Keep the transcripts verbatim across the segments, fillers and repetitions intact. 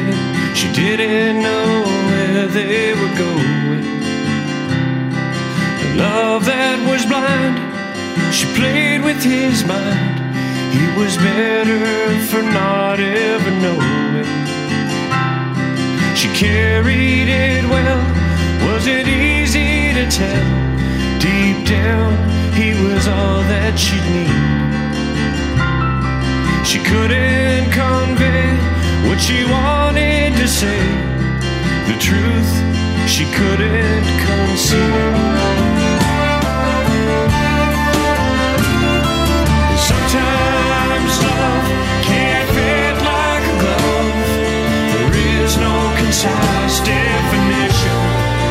and she didn't know where they were going. The love that was blind, she played with his mind. He was better for not ever knowing. She carried it well, was it easy to tell? Deep down, he was all that she'd need. She couldn't convey what she wanted to say. The truth she couldn't conceal. Sometimes love can't fit like a glove. There is no concise definition.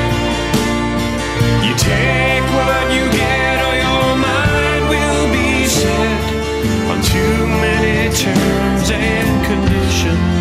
You take what you get or your mind will be set on too many terms and conditions.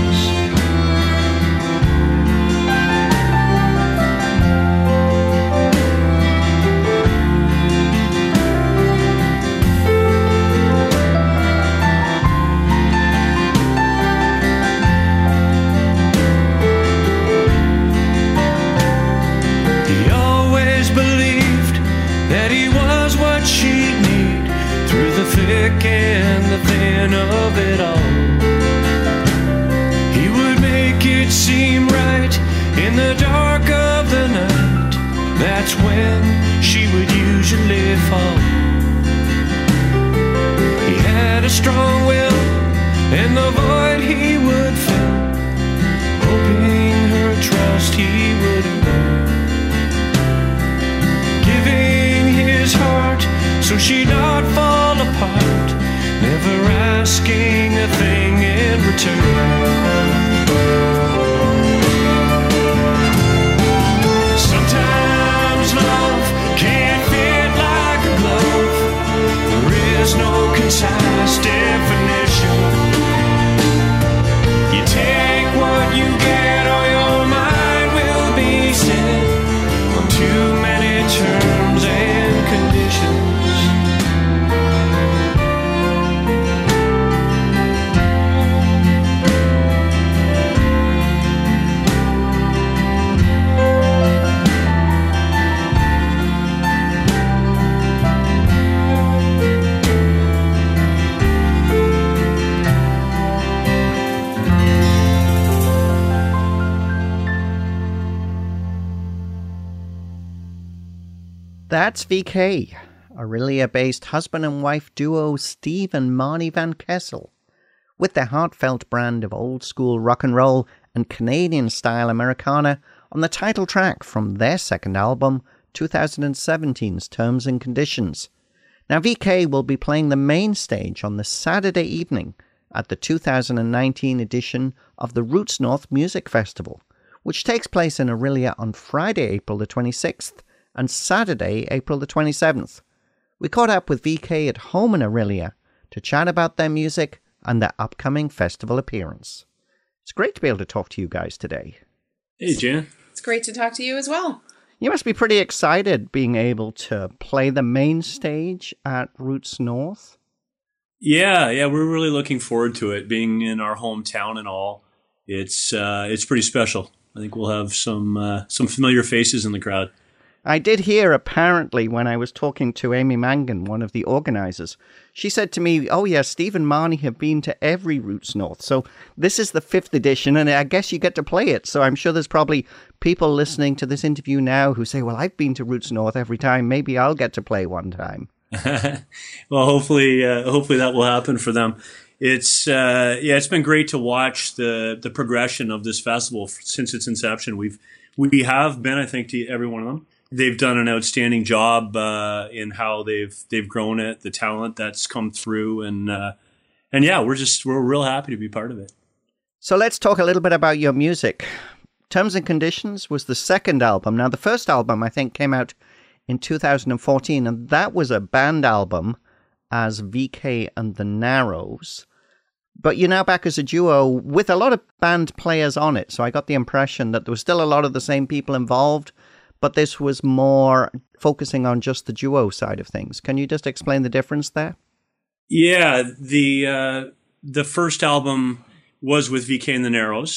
He always believed that he was what she'd need through the thick and the thin of it all. He would make it seem right in the dark of the night. That's when she would usually fall. He had a strong will and the void he would fill, hoping her trust he would earn, giving his heart so she'd not fall apart, never asking a thing in return. Sometimes love can't fit like a glove. There is no concise definition. You take what you get or your mind will be set on too many terms and conditions. That's V K, Orillia-based husband and wife duo Steve and Marnie Van Kessel, with their heartfelt brand of old-school rock and roll and Canadian-style Americana on the title track from their second album, twenty seventeen's Terms and Conditions. Now, V K will be playing the main stage on the Saturday evening at the two thousand nineteen edition of the Roots North Music Festival, which takes place in Orillia on Friday, April the twenty-sixth, and Saturday, April the twenty-seventh. We caught up with V K at home in Orillia to chat about their music and their upcoming festival appearance. It's great to be able to talk to you guys today. Hey, Jan. It's great to talk to you as well. You must be pretty excited being able to play the main stage at Roots North. Yeah, yeah, we're really looking forward to it, being in our hometown and all. It's uh, it's pretty special. I think we'll have some uh, some familiar faces in the crowd. I did hear, apparently, when I was talking to Amy Mangan, one of the organizers, she said to me, oh yeah, Steve and Marnie have been to every Roots North. So this is the fifth edition, and I guess you get to play it. So I'm sure there's probably people listening to this interview now who say, well, I've been to Roots North every time. Maybe I'll get to play one time. Well, hopefully, uh, hopefully that will happen for them. It's uh, yeah, it's been great to watch the the progression of this festival since its inception. We've we have been, I think, to every one of them. They've done an outstanding job uh, in how they've they've grown it, the talent that's come through, and uh, and yeah, we're just we're real happy to be part of it. So let's talk a little bit about your music. Terms and Conditions was the second album. Now, the first album I think came out in two thousand fourteen, and that was a band album as V K and the Narrows. But you're now back as a duo with a lot of band players on it. So I got the impression that there was still a lot of the same people involved, but this was more focusing on just the duo side of things. Can you just explain the difference there? Yeah, the uh, the first album was with V K and the Narrows,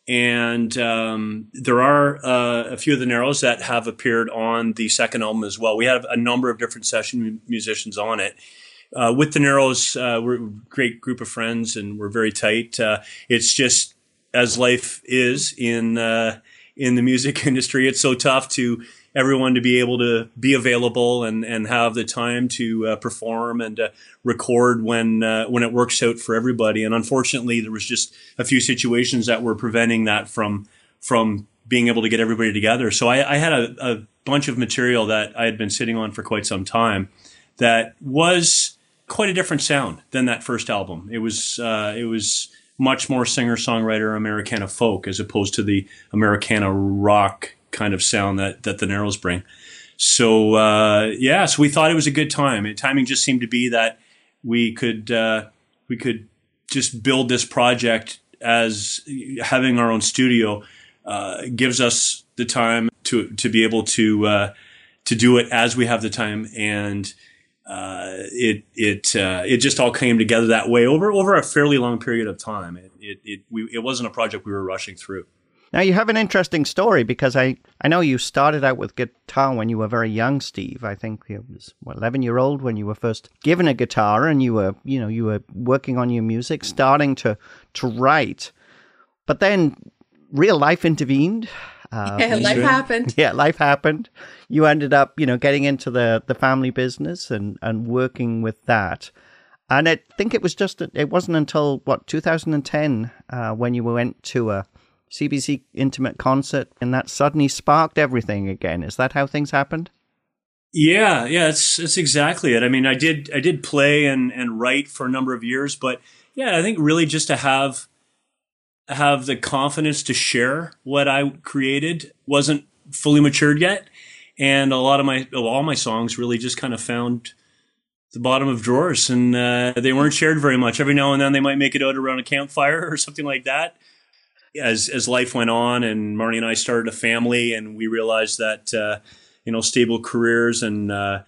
And um, there are uh, a few of the Narrows that have appeared on the second album as well. We have a number of different session musicians on it. Uh, with the Narrows, uh, we're a great group of friends and we're very tight. Uh, it's just, as life is in uh, in the music industry, it's so tough to everyone to be able to be available and, and have the time to uh, perform and uh, record when uh, when it works out for everybody. And unfortunately, there was just a few situations that were preventing that from from being able to get everybody together. So I, I had a, a bunch of material that I had been sitting on for quite some time that was quite a different sound than that first album. It was uh, it was much more singer-songwriter Americana folk as opposed to the Americana rock kind of sound that, that the Narrows bring. So, uh, yeah, so we thought it was a good time. It, timing just seemed to be that we could, uh, we could just build this project as having our own studio, uh, gives us the time to, to be able to, uh, to do it as we have the time. And, uh, it, it, uh, it just all came together that way over, over a fairly long period of time. It, it, it, we, it wasn't a project we were rushing through. Now, you have an interesting story because I, I know you started out with guitar when you were very young, Steve. I think you was what, eleven year old when you were first given a guitar and you were, you know, you were working on your music, starting to, to write. But then real life intervened. Uh, yeah, life happened. Yeah, life happened. You ended up, you know, getting into the, the family business and, and working with that. And I think it was just, it wasn't until, what, two thousand ten uh, when you went to a C B C Intimate concert, and that suddenly sparked everything again. Is that how things happened? Yeah, yeah, it's it's exactly it. I mean, I did I did play and, and write for a number of years, but yeah, I think really just to have have the confidence to share what I created wasn't fully matured yet, and a lot of my all my songs really just kind of found the bottom of drawers, and uh, they weren't shared very much. Every now and then they might make it out around a campfire or something like that. As as life went on and Marnie and I started a family and we realized that, uh, you know, stable careers and uh,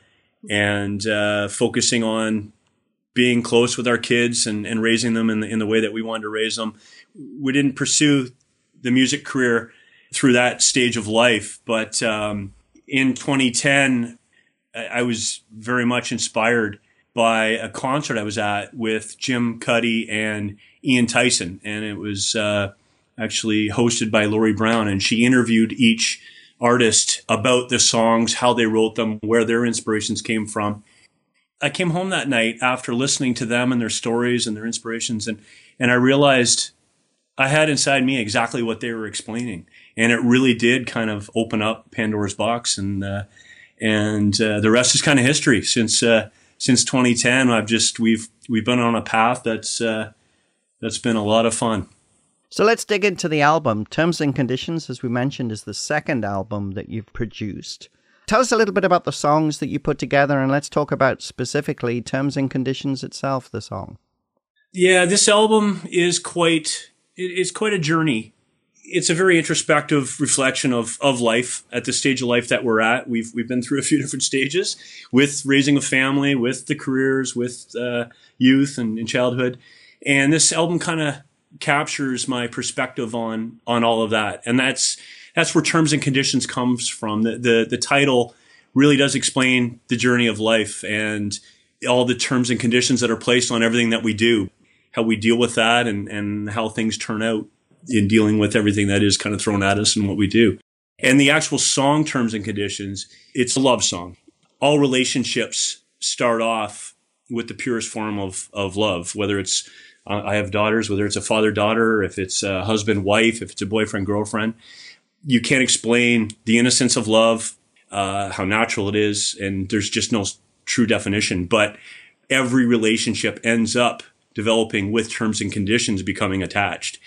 and uh, focusing on being close with our kids and, and raising them in the, in the way that we wanted to raise them. We didn't pursue the music career through that stage of life. But um, in twenty ten, I was very much inspired by a concert I was at with Jim Cuddy and Ian Tyson. And it was uh, actually hosted by Laurie Brown. And she interviewed each artist about the songs, how they wrote them, where their inspirations came from. I came home that night after listening to them and their stories and their inspirations, and, and I realized I had inside me exactly what they were explaining. And it really did kind of open up Pandora's box, and uh, and uh, the rest is kind of history. Since uh, since twenty ten, I've just we've we've been on a path that's uh, that's been a lot of fun. So let's dig into the album. Terms and Conditions, as we mentioned, is the second album that you've produced. Tell us a little bit about the songs that you put together, and let's talk about specifically Terms and Conditions itself, the song. Yeah, this album is quite it's quite a journey. It's a very introspective reflection of of life at the stage of life that we're at. We've we've been through a few different stages with raising a family, with the careers, with uh, youth and, and childhood, and this album kind of captures my perspective on on all of that, and that's. That's where Terms and Conditions comes from. The, the the title really does explain the journey of life and all the terms and conditions that are placed on everything that we do, how we deal with that, and, and how things turn out in dealing with everything that is kind of thrown at us and what we do. And the actual song Terms and Conditions, it's a love song. All relationships start off with the purest form of, of love, whether it's uh, I have daughters, whether it's a father-daughter, if it's a husband-wife, if it's a boyfriend-girlfriend. You can't explain the innocence of love, uh, how natural it is, and there's just no true definition. But every relationship ends up developing with terms and conditions becoming attached.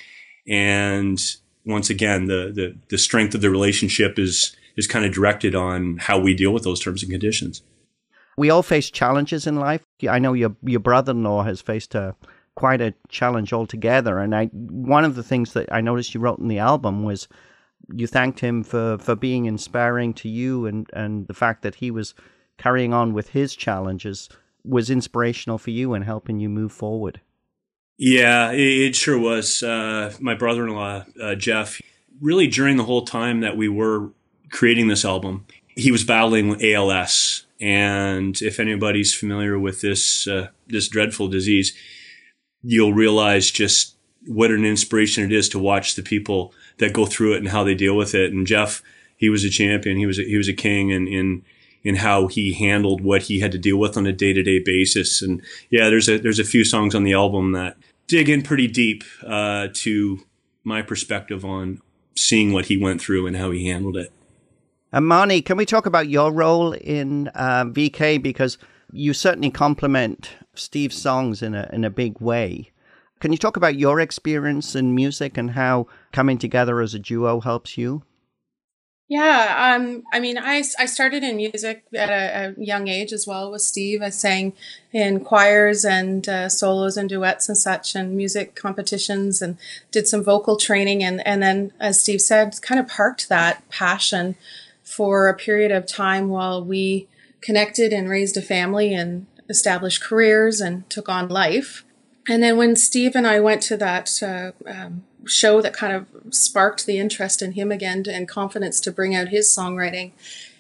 And once again, the the, the strength of the relationship is is kind of directed on how we deal with those terms and conditions. We all face challenges in life. I know your your brother-in-law has faced a quite a challenge altogether. And I one of the things that I noticed you wrote in the album was you thanked him for, for being inspiring to you, and, and the fact that he was carrying on with his challenges was inspirational for you and helping you move forward. Yeah, it, it sure was. Uh, my brother-in-law, uh, Jeff, really during the whole time that we were creating this album, he was battling A L S. And if anybody's familiar with this uh, this dreadful disease, you'll realize just what an inspiration it is to watch the people that go through it and how they deal with it. And Jeff, he was a champion. He was a, he was a king in, in in how he handled what he had to deal with on a day-to-day basis. And yeah, there's a there's a few songs on the album that dig in pretty deep uh, to my perspective on seeing what he went through and how he handled it. And Marnie, can we talk about your role in uh, V K? Because you certainly complement Steve's songs in a in a big way. Can you talk about your experience in music and how coming together as a duo helps you? Yeah, um, I mean, I, I started in music at a, a young age as well with Steve. I sang in choirs and uh, solos and duets and such and music competitions and did some vocal training. And, and then, as Steve said, kind of parked that passion for a period of time while we connected and raised a family and established careers and took on life. And then when Steve and I went to that uh, um, show that kind of sparked the interest in him again and confidence to bring out his songwriting,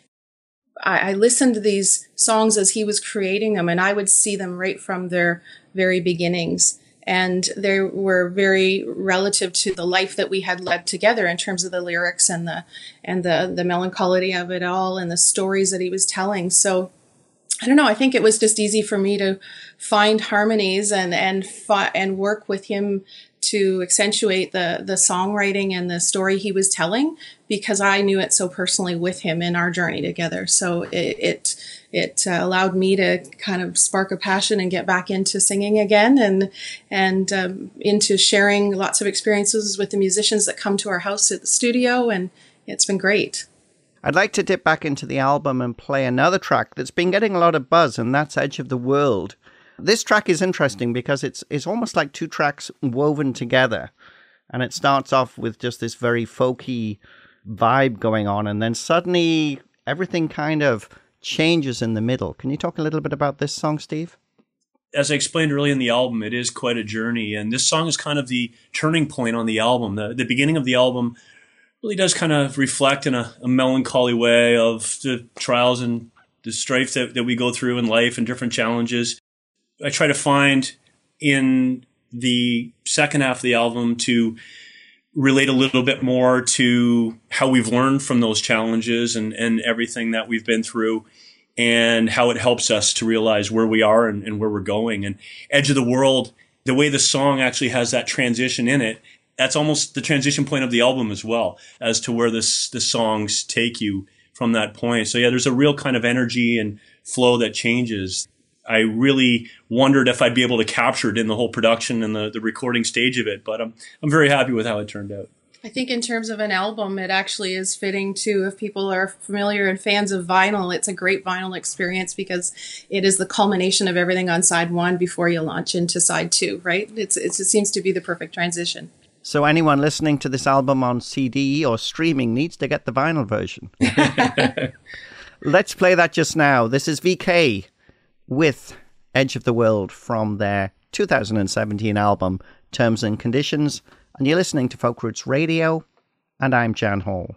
I, I listened to these songs as he was creating them, and I would see them right from their very beginnings. And they were very relative to the life that we had led together in terms of the lyrics and the and the the melancholy of it all and the stories that he was telling. So I don't know. I think it was just easy for me to find harmonies and and fi- and work with him to accentuate the the songwriting and the story he was telling, because I knew it so personally with him in our journey together. So it it, it uh, allowed me to kind of spark a passion and get back into singing again and and um, into sharing lots of experiences with the musicians that come to our house at the studio, and it's been great. I'd like to dip back into the album and play another track that's been getting a lot of buzz, and that's Edge of the World. This track is interesting because it's it's almost like two tracks woven together. And it starts off with just this very folky vibe going on, and then suddenly everything kind of changes in the middle. Can you talk a little bit about this song, Steve? As I explained early in the album, it is quite a journey, and this song is kind of the turning point on the album. The, the beginning of the album really does kind of reflect in a, a melancholy way of the trials and the strife that, that we go through in life and different challenges. I try to find in the second half of the album to relate a little bit more to how we've learned from those challenges and, and everything that we've been through, and how it helps us to realize where we are and, and where we're going. And Edge of the World, the way the song actually has that transition in it, that's almost the transition point of the album as well, as to where this the songs take you from that point. So yeah, there's a real kind of energy and flow that changes. I really wondered if I'd be able to capture it in the whole production and the, the recording stage of it, but I'm I'm very happy with how it turned out. I think in terms of an album, it actually is fitting too. If people are familiar and fans of vinyl, it's a great vinyl experience because it is the culmination of everything on side one before you launch into side two, right? It's, it's it seems to be the perfect transition. So anyone listening to this album on C D or streaming needs to get the vinyl version. Let's play that just now. This is V K with Edge of the World from their two thousand seventeen album, Terms and Conditions. And you're listening to Folk Roots Radio, and I'm Jan Hall.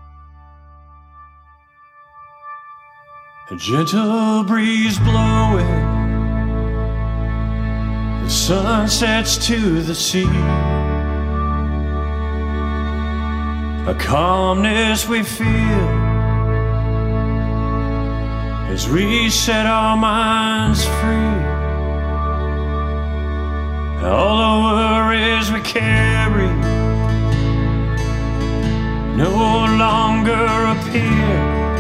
A gentle breeze blowing, the sun sets to the sea. A calmness we feel as we set our minds free. All the worries we carry no longer appear.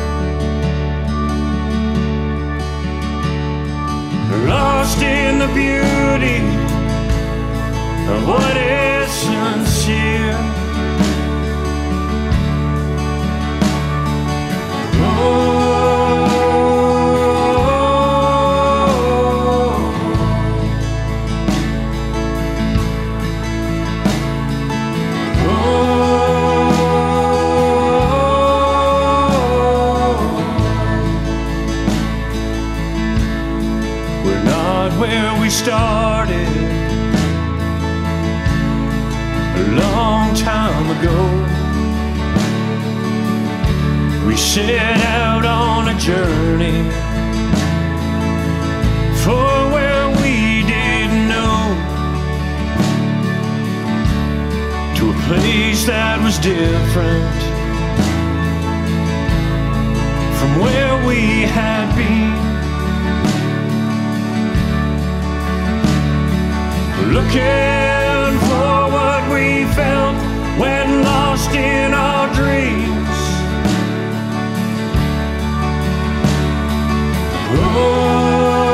Lost in the beauty of what is sincere. Started, ago, we set out on a journey for where we didn't know, to a place that was different from where we had been. Looking for what we felt when lost in our dreams. Oh.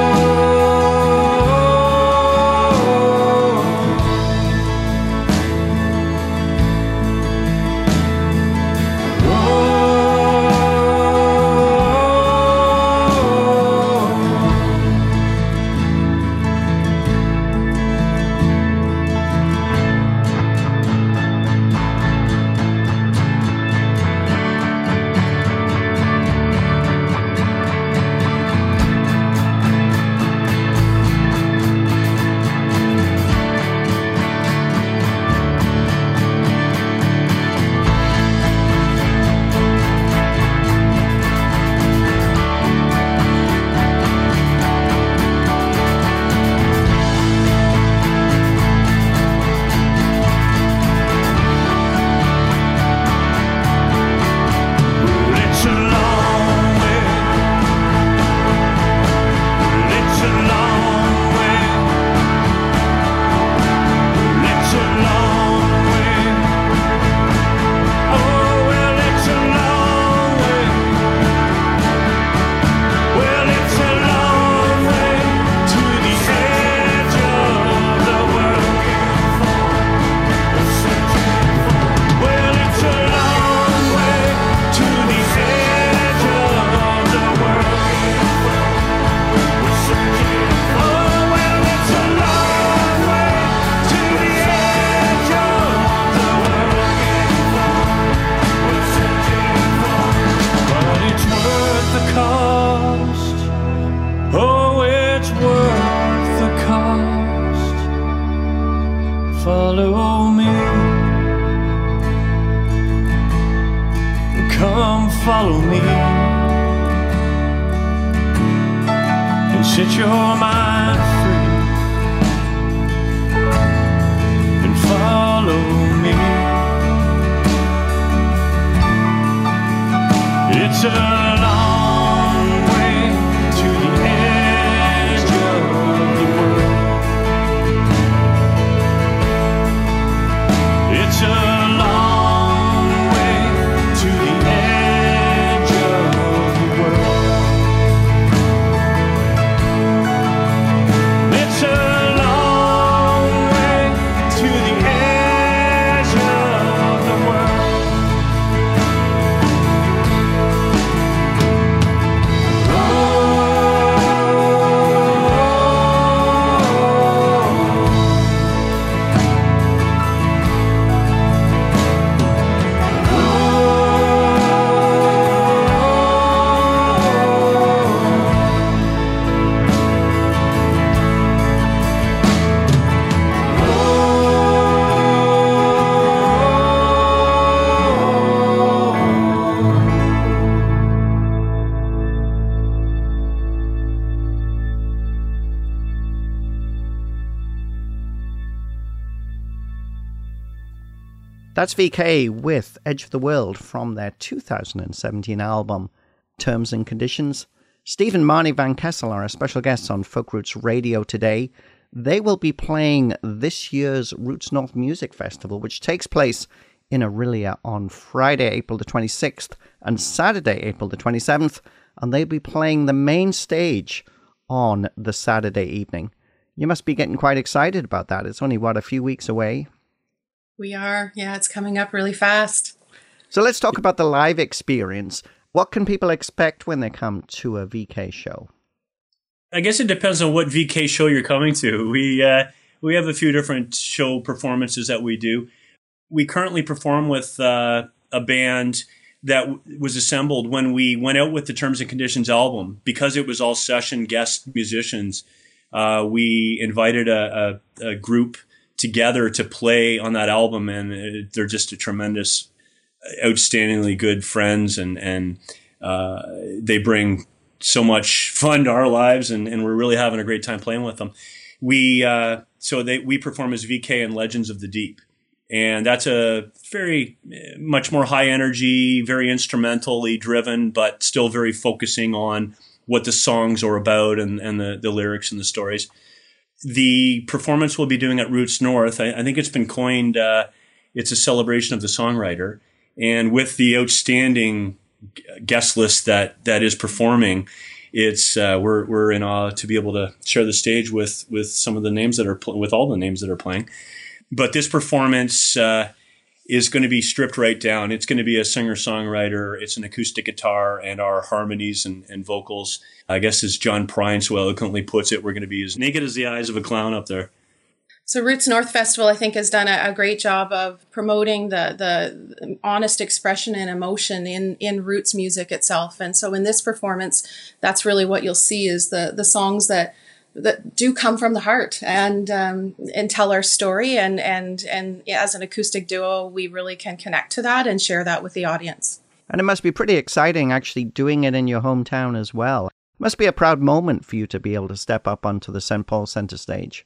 Follow me, come follow me, and set your mind free, and follow me. It's a long way to the edge of the world. It's a long way to the edge of the world. It's a long way to the edge of the world. That's V K with Edge of the World from their two thousand seventeen album, Terms and Conditions. Steve and Marnie Van Kessel are our special guests on Folk Roots Radio today. They will be playing this year's Roots North Music Festival, which takes place in Orillia on Friday, April the twenty-sixth, and Saturday, April the twenty-seventh, and they'll be playing the main stage on the Saturday evening. You must be getting quite excited about that. It's only, what, a few weeks away? We are. Yeah, it's coming up really fast. So let's talk about the live experience. What can people expect when they come to a V K show? I guess it depends on what V K show you're coming to. We uh, we have a few different show performances that we do. We currently perform with uh, a band that w- was assembled when we went out with the Terms and Conditions album. Because it was all session guest musicians, uh, we invited a, a, a group together to play on that album, and it, they're just a tremendous, outstandingly good friends, and and uh, they bring so much fun to our lives, and, and we're really having a great time playing with them. We uh, so they we perform as V K and Legends of the Deep, and that's a very much more high energy, very instrumentally driven, but still very focusing on what the songs are about and, and the, the lyrics and the stories. The performance we'll be doing at Roots North, I, I think it's been coined, uh, it's a celebration of the songwriter. And with the outstanding guest list that, that is performing, it's uh, we're we're in awe to be able to share the stage with with some of the names that are pl- with all the names that are playing. But this performance uh, is going to be stripped right down. It's going to be a singer-songwriter. It's an acoustic guitar and our harmonies and, and vocals. I guess as John Prine so eloquently puts it, we're going to be as naked as the eyes of a clown up there. So Roots North Festival, I think, has done a, a great job of promoting the the honest expression and emotion in, in Roots music itself. And so in this performance, that's really what you'll see is the the songs that that do come from the heart and um, and tell our story. And, and, and as an acoustic duo, we really can connect to that and share that with the audience. And it must be pretty exciting actually doing it in your hometown as well. It must be a proud moment for you to be able to step up onto the Saint Paul Center stage.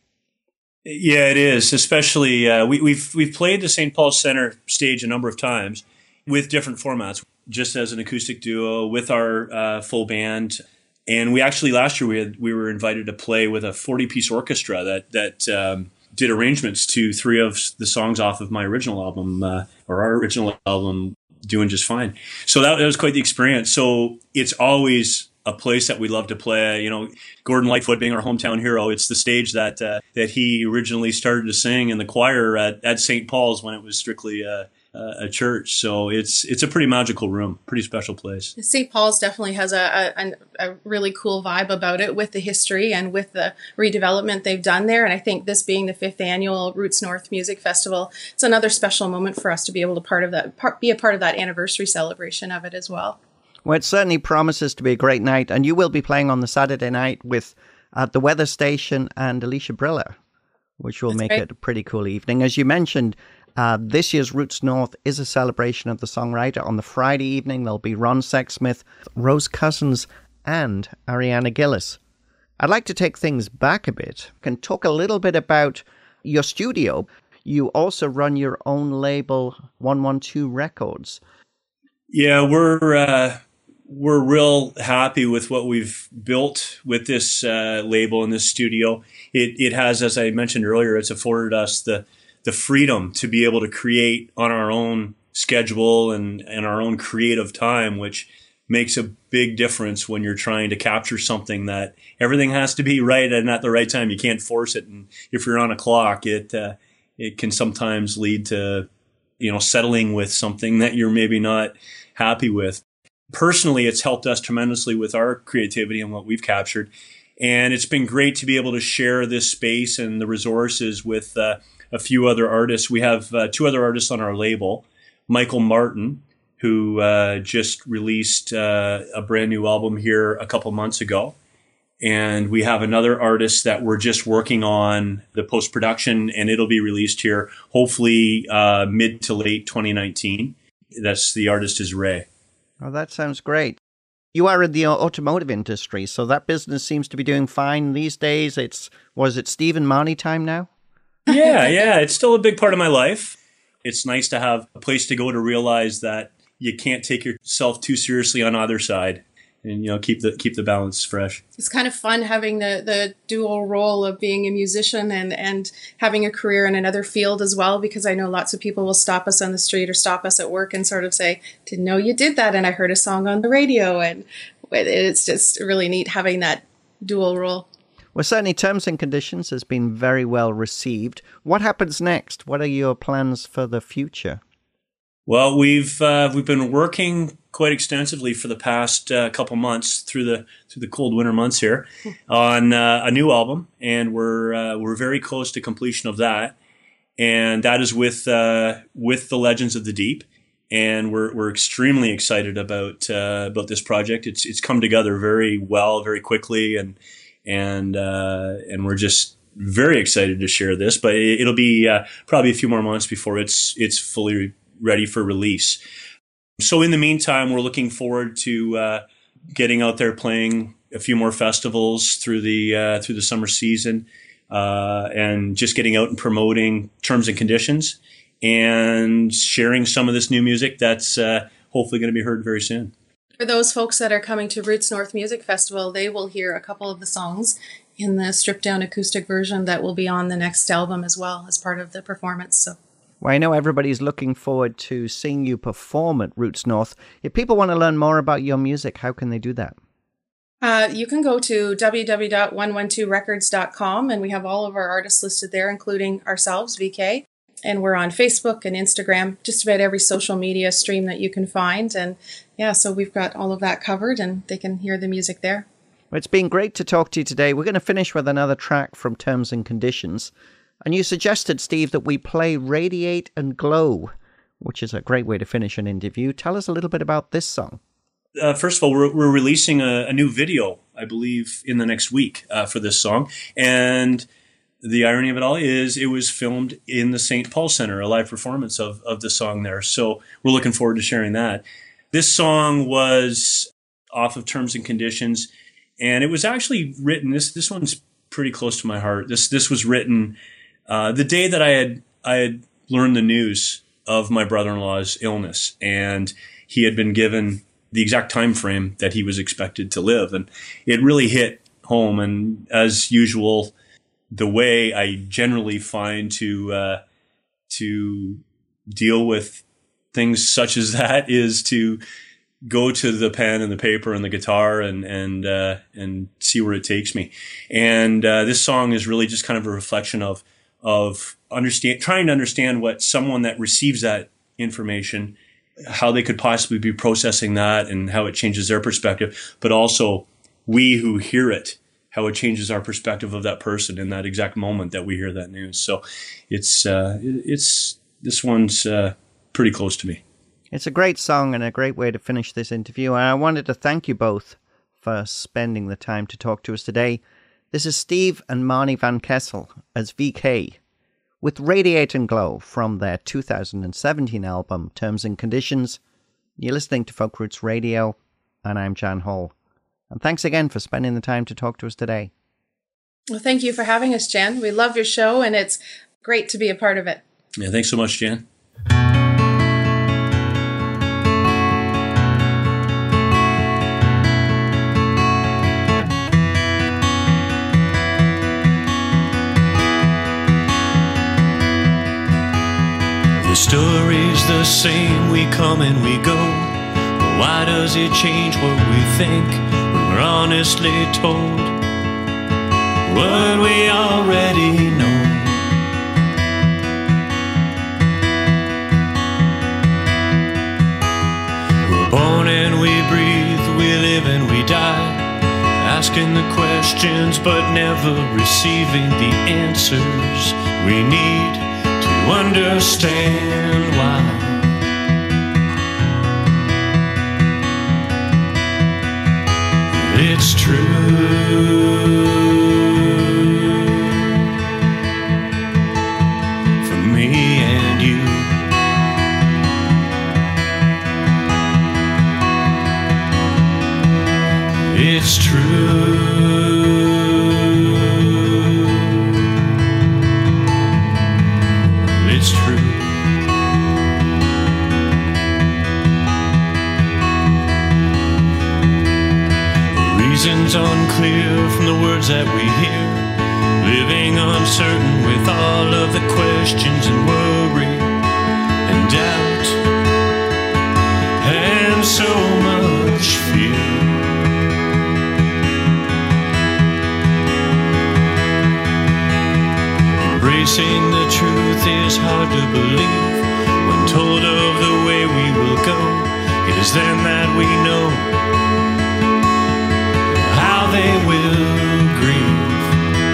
Yeah, it is. Especially uh, we, we've we've played the Saint Paul Center stage a number of times with different formats, just as an acoustic duo with our uh, full band. And we actually last year we had we were invited to play with a forty-piece orchestra that that um, did arrangements to three of the songs off of my original album uh, or our original album, Doing Just Fine. So that, that was quite the experience. So it's always a place that we love to play. You know, Gordon Lightfoot being our hometown hero, it's the stage that uh, that he originally started to sing in the choir at, at Saint Paul's when it was strictly uh, a church. So it's it's a pretty magical room, pretty special place. Saint Paul's definitely has a, a, a really cool vibe about it with the history and with the redevelopment they've done there. And I think this being the fifth annual Roots North Music Festival, it's another special moment for us to be able to part of that, part, be a part of that anniversary celebration of it as well. Well, it certainly promises to be a great night, and you will be playing on the Saturday night with uh, The Weather Station and Alicia Briller, which will That's make great. It a pretty cool evening. As you mentioned, uh, this year's Roots North is a celebration of the songwriter. On the Friday evening, there'll be Ron Sexsmith, Rose Cousins, and Ariana Gillis. I'd like to take things back a bit and talk a little bit about your studio. You also run your own label, one one two Records. Yeah, we're... Uh... We're real happy with what we've built with this uh, label and this studio. It it has, as I mentioned earlier, it's afforded us the the freedom to be able to create on our own schedule and, and our own creative time, which makes a big difference when you're trying to capture something that everything has to be right and at the right time. You can't force it. And if you're on a clock, it uh, it can sometimes lead to, you know, settling with something that you're maybe not happy with. Personally, it's helped us tremendously with our creativity and what we've captured. And it's been great to be able to share this space and the resources with uh, a few other artists. We have uh, two other artists on our label, Michael Martin, who uh, just released uh, a brand new album here a couple months ago. And we have another artist that we're just working on the post-production, and it'll be released here hopefully uh, mid to late twenty nineteen. That's the artist is Ray. Oh, that sounds great. You are in the automotive industry, so that business seems to be doing fine these days. It's, was it Steve and Marnie time now? Yeah, yeah. It's still a big part of my life. It's nice to have a place to go to realize that you can't take yourself too seriously on either side. And, you know, keep the keep the balance fresh. It's kind of fun having the, the dual role of being a musician and, and having a career in another field as well, because I know lots of people will stop us on the street or stop us at work and sort of say, didn't know you did that, and I heard a song on the radio. And it's just really neat having that dual role. Well, certainly Terms and Conditions has been very well received. What happens next? What are your plans for the future? Well, we've uh, we've been working quite extensively for the past uh, couple months through the through the cold winter months here on uh, a new album, and we're uh, we're very close to completion of that, and that is with uh, with the Legends of the Deep, and we're we're extremely excited about uh, about this project. It's it's come together very well, very quickly, and and uh, and we're just very excited to share this, but it, it'll be uh, probably a few more months before it's it's fully ready for release. So in the meantime, we're looking forward to uh, getting out there, playing a few more festivals through the uh, through the summer season, uh, and just getting out and promoting Terms and Conditions and sharing some of this new music that's uh, hopefully going to be heard very soon. For those folks that are coming to Roots North Music Festival, they will hear a couple of the songs in the stripped down acoustic version that will be on the next album as well as part of the performance. So, well, I know everybody's looking forward to seeing you perform at Roots North. If people want to learn more about your music, how can they do that? Uh, you can go to w w w dot one one two records dot com, and we have all of our artists listed there, including ourselves, V K. And we're on Facebook and Instagram, just about every social media stream that you can find. And yeah, so we've got all of that covered, and they can hear the music there. Well, it's been great to talk to you today. We're going to finish with another track from Terms and Conditions. And you suggested, Steve, that we play Radiate and Glow, which is a great way to finish an interview. Tell us a little bit about this song. Uh, first of all, we're, we're releasing a, a new video, I believe, in the next week uh, for this song. And the irony of it all is it was filmed in the Saint Paul Center, a live performance of, of the song there. So we're looking forward to sharing that. This song was off of Terms and Conditions, and it was actually written, this this one's pretty close to my heart. This this was written uh, the day that I had I had learned the news of my brother-in-law's illness, and he had been given the exact time frame that he was expected to live. And it really hit home, and as usual, the way I generally find to uh, to deal with things such as that is to go to the pen and the paper and the guitar and and uh, and see where it takes me. And uh, this song is really just kind of a reflection of of understand trying to understand what someone that receives that information, how they could possibly be processing that, and how it changes their perspective, but also we who hear it, how it changes our perspective of that person in that exact moment that we hear that news. So it's uh, it's this one's uh, pretty close to me. It's a great song and a great way to finish this interview. And I wanted to thank you both for spending the time to talk to us today. This is Steve and Marnie Van Kessel as V K with Radiate and Glow from their two thousand seventeen album Terms and Conditions. You're listening to Folk Roots Radio, and I'm Jan Hall. And thanks again for spending the time to talk to us today. Well, thank you for having us, Jan. We love your show, and it's great to be a part of it. Yeah, thanks so much, Jan. The story's the same, we come and we go. Why does it change what we think when we're honestly told what we already know? We're born and we breathe, we live and we die, asking the questions but never receiving the answers we need to understand why. It's true for me and you. It's true. It's true. Reasons unclear from the words that we hear, living uncertain with all of the questions and worry and doubt and so much fear. Embracing the truth is hard to believe when told of the way we will go. It is then that we know they will grieve.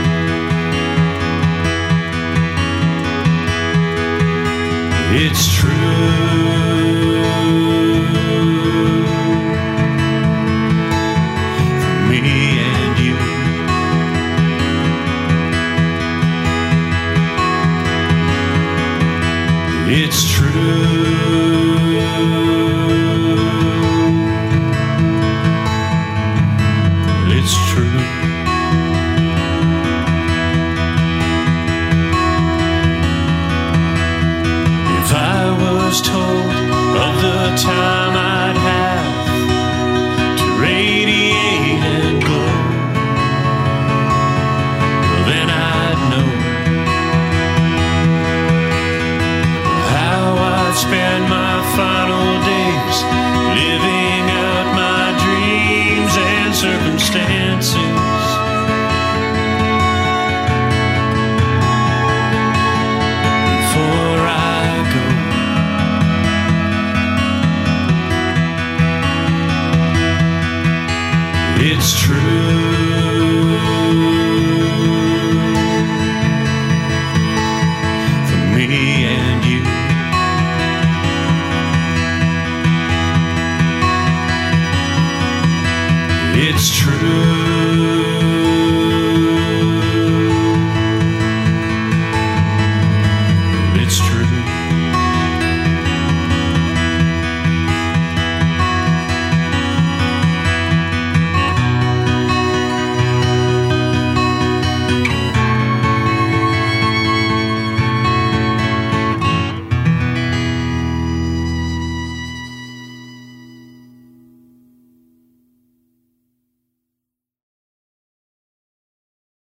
It's true for me and you. time I'd have to radiate and glow, well, then I'd know how I'd spend my final days, living out my dreams and circumstances. Before I go, it's true for me and you. It's true. It's true.